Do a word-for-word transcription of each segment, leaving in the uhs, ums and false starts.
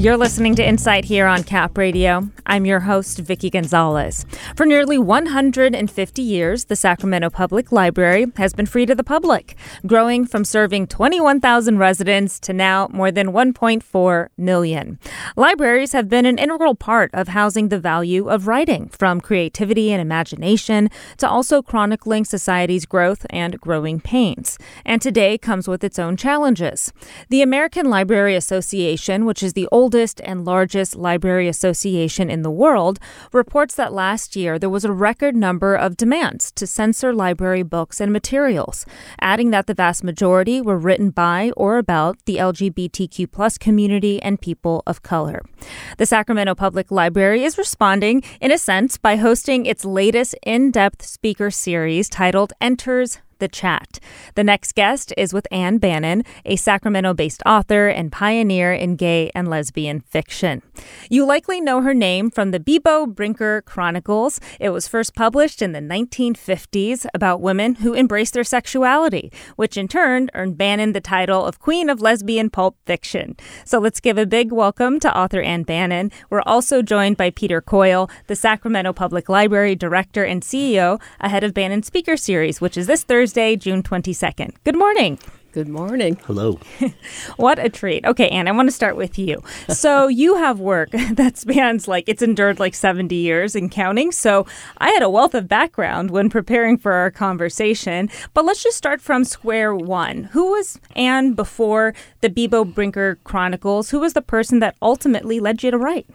You're listening to Insight here on Cap Radio. I'm your host, Vicky Gonzalez. For nearly one hundred fifty years, the Sacramento Public Library has been free to the public, growing from serving twenty-one thousand residents to now more than one point four million. Libraries have been an integral part of housing the value of writing, from creativity and imagination to also chronicling society's growth and growing pains. And today comes with its own challenges. The American Library Association, which is the oldest and largest library association in the world, reports that last year there was a record number of demands to censor library books and materials, adding that the vast majority were written by or about the L G B T Q plus community and people of color. The Sacramento Public Library is responding, in a sense, by hosting its latest in-depth speaker series titled Enters the Chat. The next guest is with Ann Bannon, a Sacramento-based author and pioneer in gay and lesbian fiction. You likely know her name from the Beebo Brinker Chronicles. It was first published in the nineteen fifties about women who embraced their sexuality, which in turn earned Bannon the title of Queen of Lesbian Pulp Fiction. So let's give a big welcome to author Ann Bannon. We're also joined by Peter Coyle, the Sacramento Public Library Director and C E O, ahead of Bannon's Speaker Series, which is this Thursday, June twenty-second. Good morning. Good morning. Hello. What a treat. Okay, Ann, I want to start with you. So you have work that spans like, it's endured like seventy years and counting. So I had a wealth of background when preparing for our conversation. But let's just start from square one. Who was Ann before the Beebo Brinker Chronicles? Who was the person that ultimately led you to write?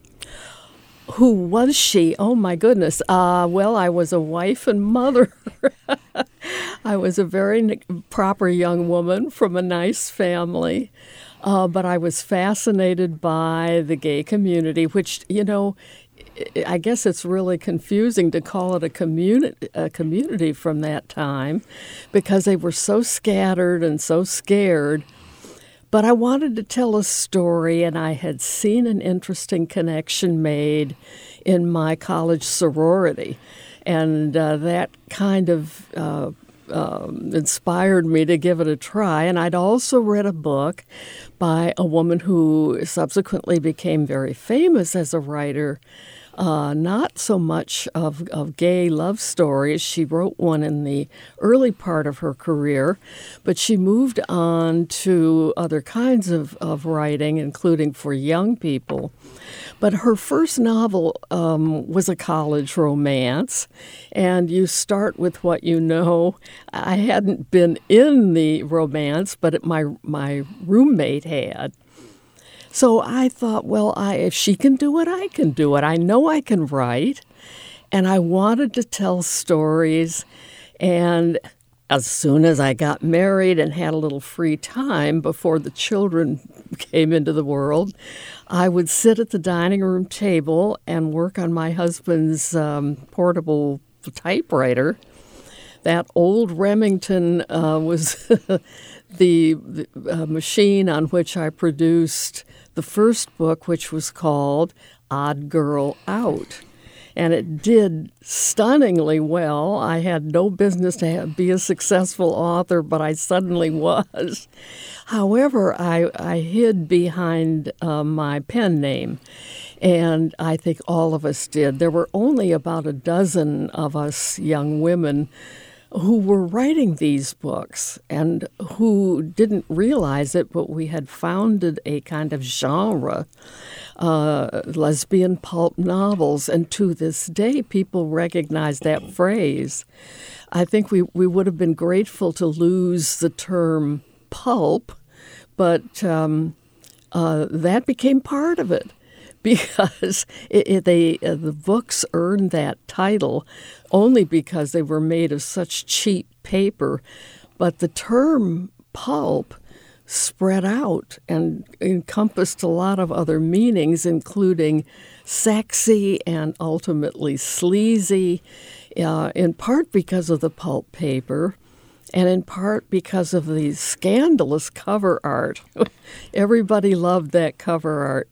Who was she? Oh, my goodness. Uh, well, I was a wife and mother. I was a very proper young woman from a nice family. Uh, but I was fascinated by the gay community, which, you know, I guess it's really confusing to call it a community, a community from that time, because they were so scattered and so scared. But I wanted to tell a story, and I had seen an interesting connection made in my college sorority. And uh, that kind of uh, um, inspired me to give it a try. And I'd also read a book by a woman who subsequently became very famous as a writer, Uh, not so much of, of gay love stories. She wrote one in the early part of her career, but she moved on to other kinds of, of writing, including for young people. But her first novel um, was a college romance, and you start with what you know. I hadn't been in the romance, but it, my my roommate had. So I thought, well, I, if she can do it, I can do it. I know I can write. And I wanted to tell stories. And as soon as I got married and had a little free time before the children came into the world, I would sit at the dining room table and work on my husband's um, portable typewriter. That old Remington uh, was the, the uh, machine on which I produced the first book, which was called Odd Girl Out. And it did stunningly well. I had no business to have, be a successful author, but I suddenly was. However, I, I hid behind uh, my pen name, and I think all of us did. There were only about a dozen of us young women who were writing these books and who didn't realize it, but we had founded a kind of genre, uh, lesbian pulp novels, and to this day people recognize that phrase. I think we, we would have been grateful to lose the term pulp, but um, uh, that became part of it. Because it, it, they, uh, the books earned that title only because they were made of such cheap paper. But the term pulp spread out and encompassed a lot of other meanings, including sexy and ultimately sleazy, uh, in part because of the pulp paper, and in part because of the scandalous cover art. Everybody loved that cover art,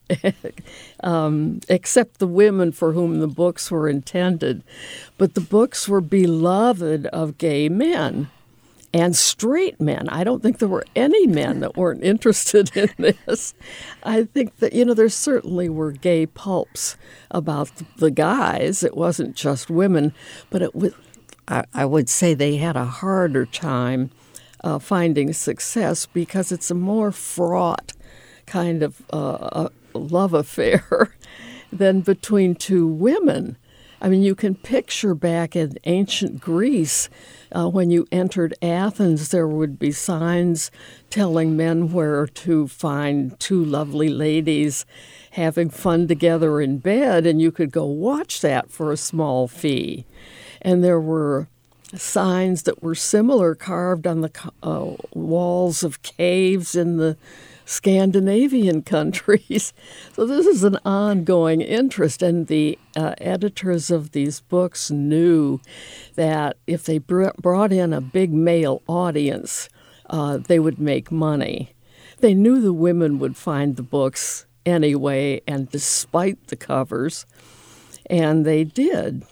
um, except the women for whom the books were intended. But the books were beloved of gay men. and straight men. I don't think there were any men that weren't interested in this. I think that, you know, there certainly were gay pulps about the guys. It wasn't just women, but it was, I, I would say they had a harder time uh, finding success because it's a more fraught kind of uh, love affair than between two women. I mean, you can picture back in ancient Greece, uh, when you entered Athens, there would be signs telling men where to find two lovely ladies having fun together in bed, and you could go watch that for a small fee. And there were signs that were similar carved on the uh, walls of caves in the Scandinavian countries. So this is an ongoing interest, and the uh, editors of these books knew that if they br- brought in a big male audience, uh, they would make money. They knew the women would find the books anyway, and despite the covers, and they did.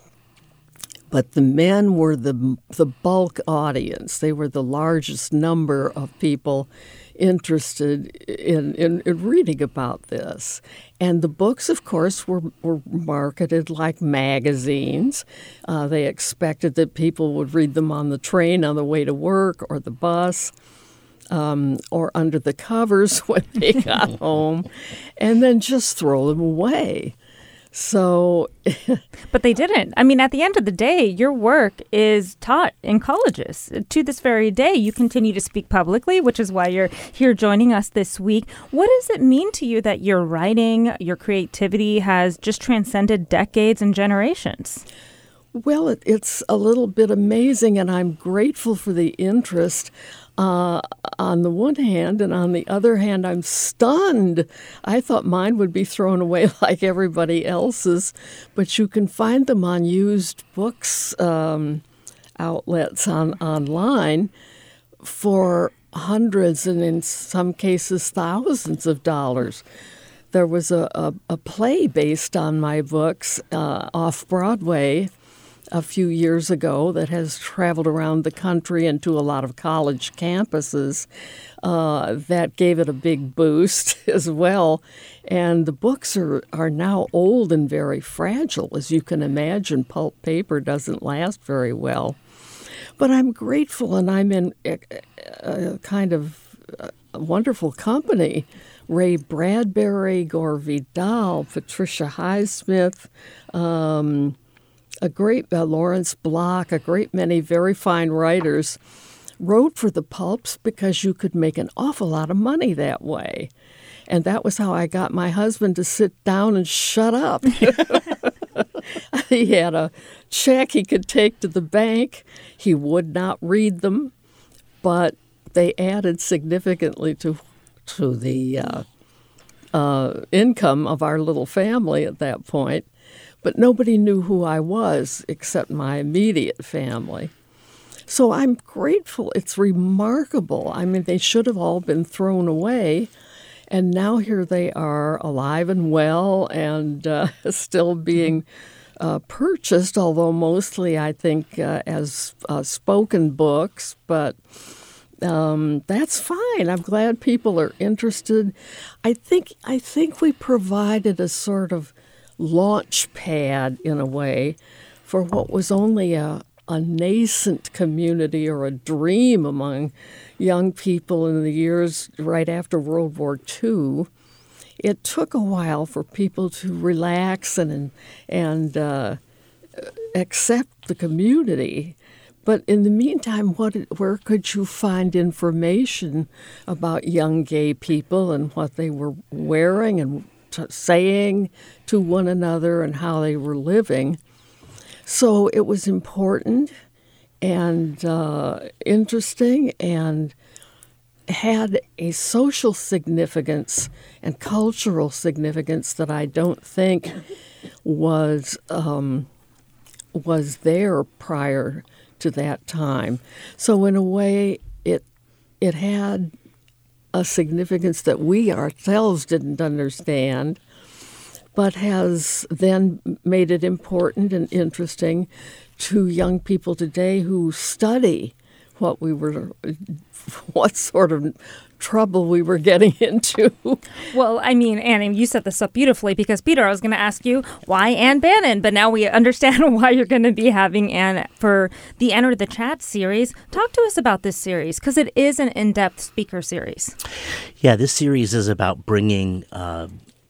But the men were the the bulk audience. They were the largest number of people interested in, in, in reading about this. And the books, of course, were, were marketed like magazines. Uh, they expected that people would read them on the train on the way to work or the bus, um, or under the covers when they got home, and then just throw them away. So, but they didn't. I mean, at the end of the day, your work is taught in colleges. To this very day, you continue to speak publicly, which is why you're here joining us this week. What does it mean to you that your writing, your creativity has just transcended decades and generations? Well, it, it's a little bit amazing, and I'm grateful for the interest uh, on the one hand, and on the other hand, I'm stunned. I thought mine would be thrown away like everybody else's, but you can find them on used books um, outlets on online for hundreds and in some cases thousands of dollars. There was a, a, a play based on my books uh, off-Broadway a few years ago that has traveled around the country and to a lot of college campuses. Uh, that gave it a big boost as well. And the books are, are now old and very fragile. As you can imagine, pulp paper doesn't last very well. But I'm grateful, and I'm in a, a kind of a wonderful company. Ray Bradbury, Gore Vidal, Patricia Highsmith, um, a great uh, Lawrence Block, a great many very fine writers wrote for the pulps because you could make an awful lot of money that way. And that was how I got my husband to sit down and shut up. He had a check he could take to the bank. He would not read them, but they added significantly to to the uh, uh, income of our little family at that point. But nobody knew who I was except my immediate family. So I'm grateful. It's remarkable. I mean, they should have all been thrown away, and now here they are, alive and well, and uh, still being uh, purchased, although mostly, I think, uh, as uh, spoken books. But um, that's fine. I'm glad people are interested. I think I think we provided a sort of launch pad, in a way, for what was only a, a nascent community or a dream among young people in the years right after World War Two. It took a while for people to relax and and uh, accept the community. But in the meantime, what where could you find information about young gay people and what they were wearing and t- saying to one another and how they were living? So it was important and uh, interesting and had a social significance and cultural significance that I don't think was um, was there prior to that time. So in a way, it it had a significance that we ourselves didn't understand, but has then made it important and interesting to young people today who study what we were, what sort of trouble we were getting into. Well, I mean, Annie, you set this up beautifully because, Peter, I was going to ask you why Ann Bannon, but now we understand why you're going to be having Ann for the Enter the Chat series. Talk to us about this series because it is an in-depth speaker series. Yeah, this series is about bringing uh,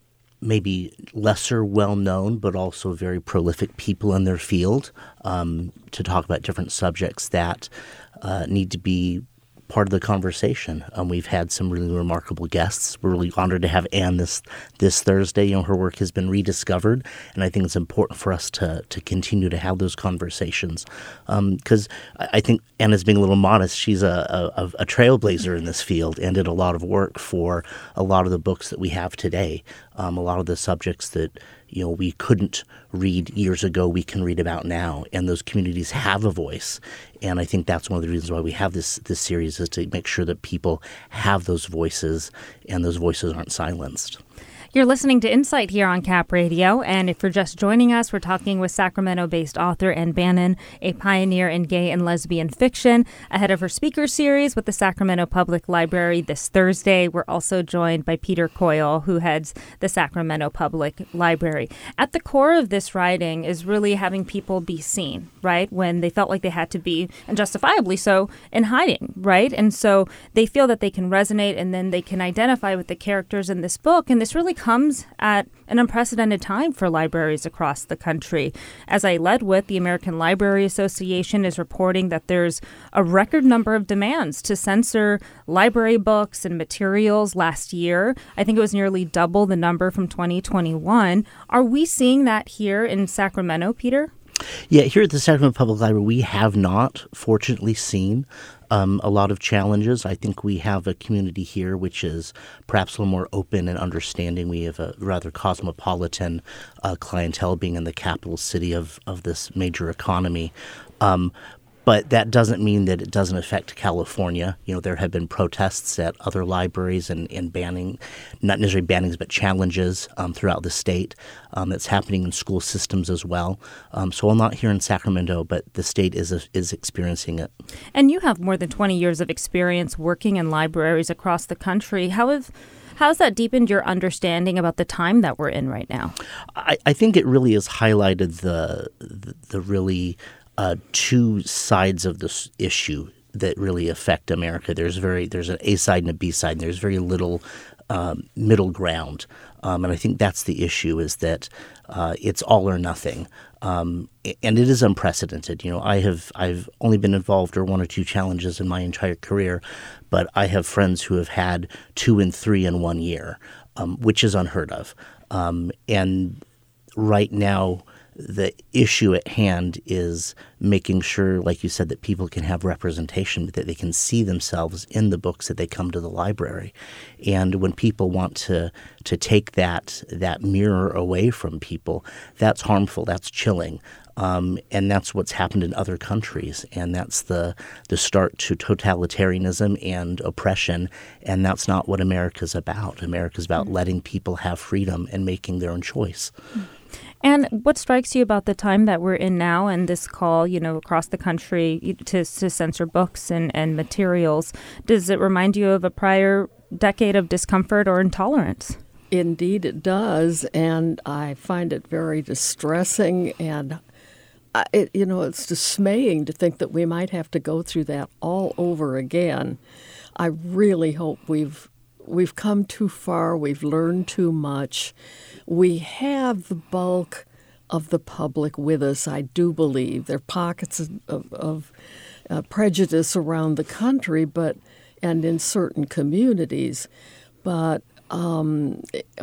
maybe lesser well-known but also very prolific people in their field um, to talk about different subjects that uh, need to be part of the conversation. Um, we've had some really remarkable guests. We're really honored to have Ann this this Thursday. You know, her work has been rediscovered, and I think it's important for us to to continue to have those conversations. Because um, I think Ann is being a little modest. She's a, a, a trailblazer in this field and did a lot of work for a lot of the books that we have today. Um, a lot of the subjects that you know we couldn't read years ago, we can read about now, and those communities have a voice. And I think that's one of the reasons why we have this this series is to make sure that people have those voices and those voices aren't silenced. You're listening to Insight here on Cap Radio, and if you're just joining us, we're talking with Sacramento-based author Ann Bannon, a pioneer in gay and lesbian fiction, ahead of her speaker series with the Sacramento Public Library this Thursday. We're also joined by Peter Coyle, who heads the Sacramento Public Library. At the core of this writing is really having people be seen, right, when they felt like they had to be, and justifiably so, in hiding, right? And so they feel that they can resonate, and then they can identify with the characters in this book, and this really comes at an unprecedented time for libraries across the country. As I led with, the American Library Association is reporting that there's a record number of demands to censor library books and materials last year. I think it was nearly double the number from twenty twenty-one. Are we seeing that here in Sacramento, Peter? Yeah, here at the Sacramento Public Library, we have not, fortunately, seen um, a lot of challenges. I think we have a community here which is perhaps a little more open and understanding. We have a rather cosmopolitan uh, clientele being in the capital city of, of this major economy. Um, But that doesn't mean that it doesn't affect California. You know, there have been protests at other libraries and, and banning, not necessarily bannings, but challenges um, throughout the state. Um, that's happening in school systems as well. Um, so I'm not here in Sacramento, but the state is is experiencing it. And you have more than twenty years of experience working in libraries across the country. How have How's that deepened your understanding about the time that we're in right now? I, I think it really has highlighted the the, the really Uh, two sides of this issue that really affect America. There's very there's an A side and a B side. And there's very little um, middle ground, um, and I think that's the issue: is that uh, it's all or nothing, um, and it is unprecedented. You know, I have I've only been involved or one or two challenges in my entire career, but I have friends who have had two and three in one year, um, which is unheard of. Um, and right now, the issue at hand is making sure, like you said, that people can have representation, that they can see themselves in the books that they come to the library. And when people want to to take that that mirror away from people, that's harmful, that's chilling. Um, and that's what's happened in other countries. And that's the, the start to totalitarianism and oppression. And that's not what America's about. America's about mm-hmm. letting people have freedom and making their own choice. Mm-hmm. And what strikes you about the time that we're in now and this call, you know, across the country to, to censor books and, and materials? Does it remind you of a prior decade of discomfort or intolerance? Indeed, it does. And I find it very distressing. And, I, it, you know, it's dismaying to think that we might have to go through that all over again. I really hope we've We've come too far. We've learned too much. We have the bulk of the public with us, I do believe. There are pockets of, of, of uh, prejudice around the country, but and in certain communities. But um,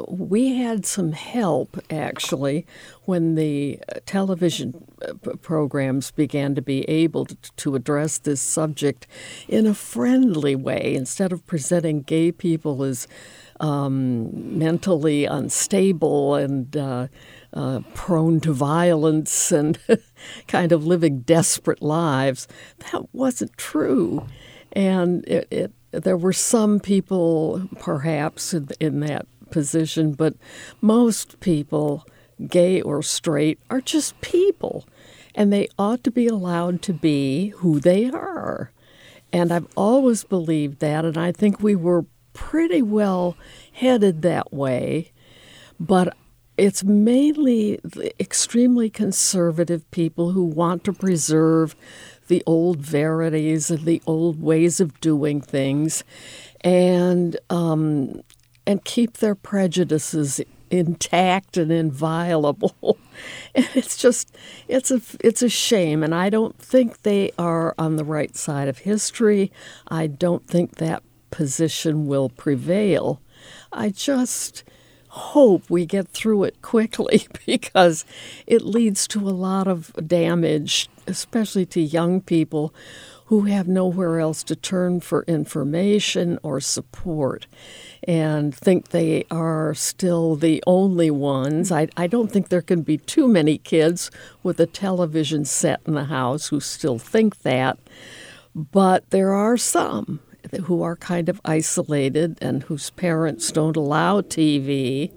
we had some help, actually, when the television programs began to be able to, to address this subject in a friendly way. Instead of presenting gay people as um, mentally unstable and uh, uh, prone to violence and kind of living desperate lives, that wasn't true. And it, it there were some people, perhaps, in, in that position, but most people, gay or straight, are just people, and they ought to be allowed to be who they are. And I've always believed that, and I think we were pretty well headed that way. But it's mainly the extremely conservative people who want to preserve the old verities and the old ways of doing things, and um, and keep their prejudices intact and inviolable. And it's just, it's a, it's a shame. And I don't think they are on the right side of history. I don't think that position will prevail. I just hope we get through it quickly, because it leads to a lot of damage, especially to young people who have nowhere else to turn for information or support and think they are still the only ones. I, I don't think there can be too many kids with a television set in the house who still think that, but there are some who are kind of isolated and whose parents don't allow T V,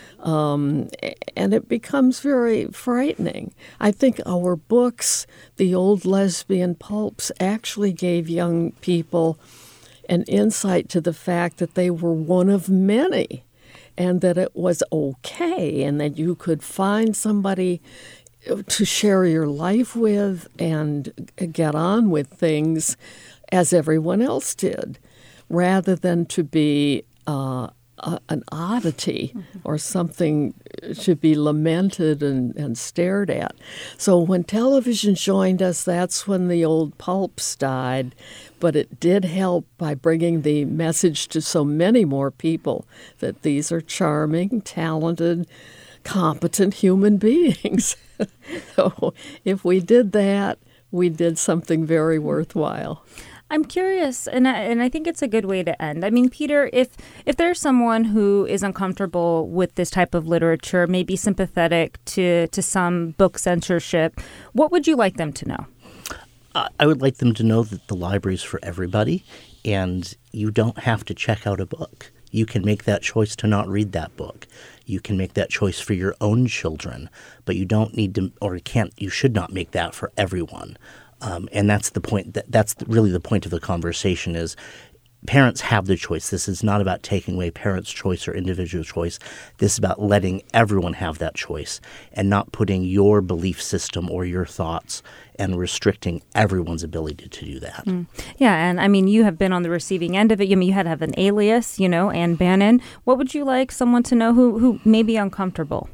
um, and it becomes very frightening. I think our books, the old lesbian pulps, actually gave young people an insight to the fact that they were one of many, and that it was okay, and that you could find somebody to share your life with and get on with things as everyone else did, rather than to be uh, a, an oddity mm-hmm. or something to be lamented and, and stared at. So when television joined us, that's when the old pulps died. But it did help by bringing the message to so many more people that these are charming, talented, competent human beings. So if we did that, we did something very worthwhile. I'm curious, and I, and I think it's a good way to end. I mean, Peter, if if there's someone who is uncomfortable with this type of literature, maybe sympathetic to, to some book censorship, what would you like them to know? Uh, I would like them to know that the library is for everybody, and you don't have to check out a book. You can make that choice to not read that book. You can make that choice for your own children, but you don't need to, or can't, you should not make that for everyone. Um, and that's the point. That, that's really the point of the conversation is parents have the choice. This is not about taking away parents' choice or individual choice. This is about letting everyone have that choice and not putting your belief system or your thoughts and restricting everyone's ability to do that. Mm. Yeah, and I mean, you have been on the receiving end of it. I mean, you had to have an alias, you know, Ann Bannon. What would you like someone to know who, who may be uncomfortable?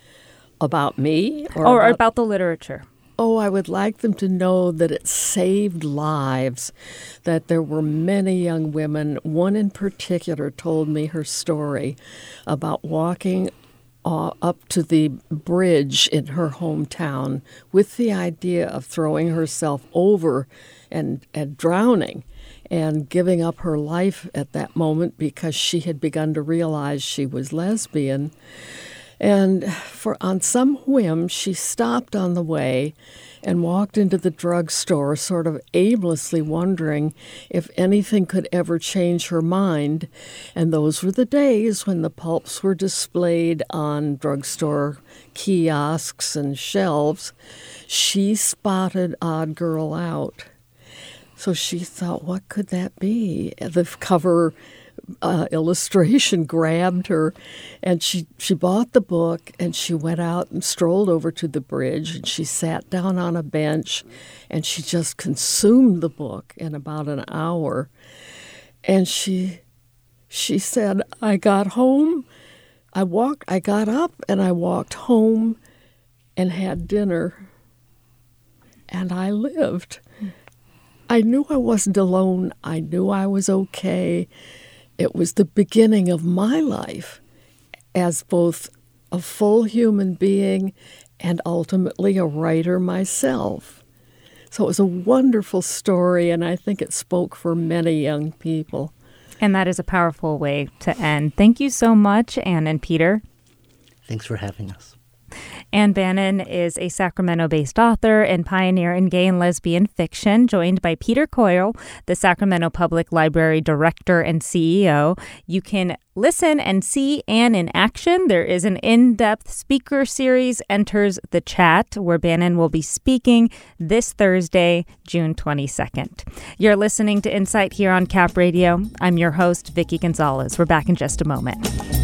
About me? Or, or about, about the literature? Oh, I would like them to know that it saved lives, that there were many young women. One in particular told me her story about walking uh, up to the bridge in her hometown with the idea of throwing herself over and, and drowning and giving up her life at that moment because she had begun to realize she was lesbian. And for on some whim, she stopped on the way and walked into the drugstore, sort of aimlessly wondering if anything could ever change her mind. And those were the days when the pulps were displayed on drugstore kiosks and shelves. She spotted Odd Girl Out. So she thought, what could that be? The cover Uh, illustration grabbed her, and she, she bought the book, and she went out and strolled over to the bridge, and she sat down on a bench, and she just consumed the book in about an hour. And she she said, I got home, I walked, I got up, and I walked home and had dinner, and I lived. I knew I wasn't alone. I knew I was okay. It was the beginning of my life as both a full human being and ultimately a writer myself. So it was a wonderful story, and I think it spoke for many young people. And that is a powerful way to end. Thank you so much, Ann and Peter. Thanks for having us. Ann Bannon is a Sacramento-based author and pioneer in gay and lesbian fiction, joined by Peter Coyle, the Sacramento Public Library Director and C E O. You can listen and see Ann in action. There is an in-depth speaker series, Enters the Chat, where Bannon will be speaking this Thursday, June twenty-second. You're listening to Insight here on Cap Radio. I'm your host, Vicki Gonzalez. We're back in just a moment.